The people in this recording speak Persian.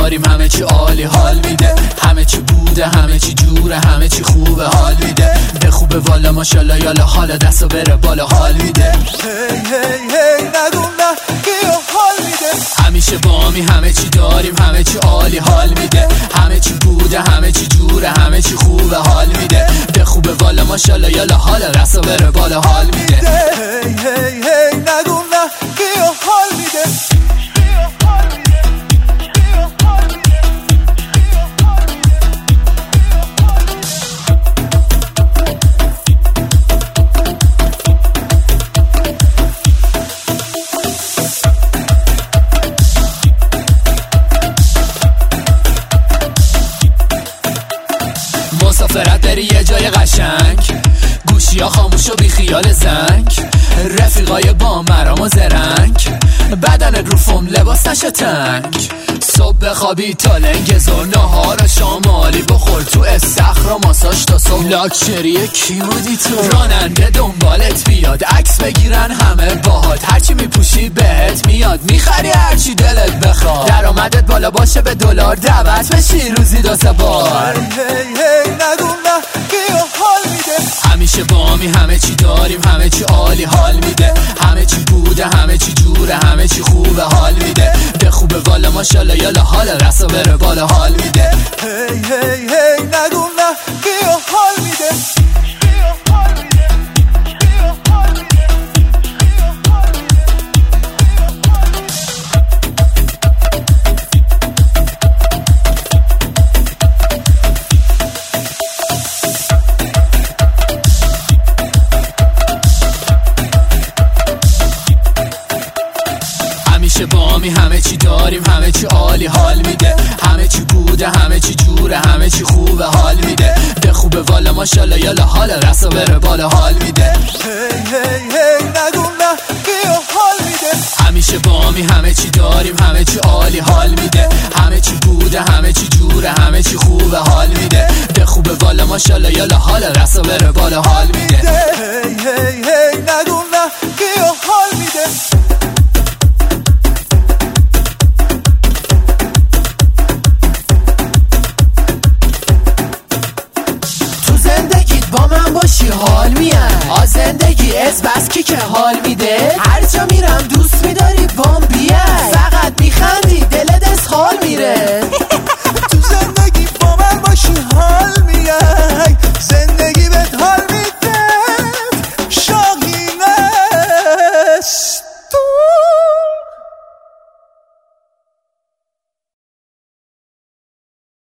داریم، همه چی عالی حال میده، همه چی بوده، همه چی جوره، همه چی خوبه حال میده، به خوبه والا ماشالله یالا حالا دستو بره بالا حال میده. هی هی هی نگو نه بیا حال میده، همیشه بامی، همه چی داریم، همه چی عالی حال میده، همه چی بوده، همه چی جوره، همه چی خوبه حال میده، به خوبه والا ماشالله یالا حالا دستو بره بالا حال میده. هی هی هی نگو نه بیا حال میده. مسافرت بری یه جای قشنگ، گوشی ها خاموش و بی خیال زنگ، رفیقای با مرام و زرنگ، بدنت رو فوم لباس نشه تنگ، صبح بخوابی تا لنگ زور، نهار شامالی بخور تو استخر ماساژ تا صبح. لاکچری کی بودی تو؟ راننده دنبالت بیاد، عکس بگیرن همه باهات، هرچی میپوشی بهت میاد، میخری هرچی دلت بخواد، درآمدت بالا باشه به دلار دعوت بشی روزی 2 بار. هی هی نگو نه بیا حال میده، همیشه بامی، همه چی داریم، همه چی عالی حال میده، همه چی بوده، همه چی جوره، همه چی خوبه حال میده، به خوبه والا ماشالله یالا حالا دستو بره بالا حال میده. هی هی هی نگو نه بیا حال میده. همیشه بامی، همه چی داریم، همه چی عالی حال میده، همه چی بوده، همه چی جوره، همه چی خوبه حال میده، به خوبه والا ماشالله یالا حالا دستو بره بالا حال میده. هی هی هی نگو نه بیا حال میده، همیشه بامی، همه چی داریم، همه چی عالی حال میده، همه چی بوده، همه چی جوره، همه چی خوبه حال میده، به خوبه والا ماشالله یالا حالا دستو بره بالا حال میده. هی هی هی نگو نه بیا حال میده. با من باشی حال میاد، زندگی از بس که حال میده، هر جا میرم دوست میداری بام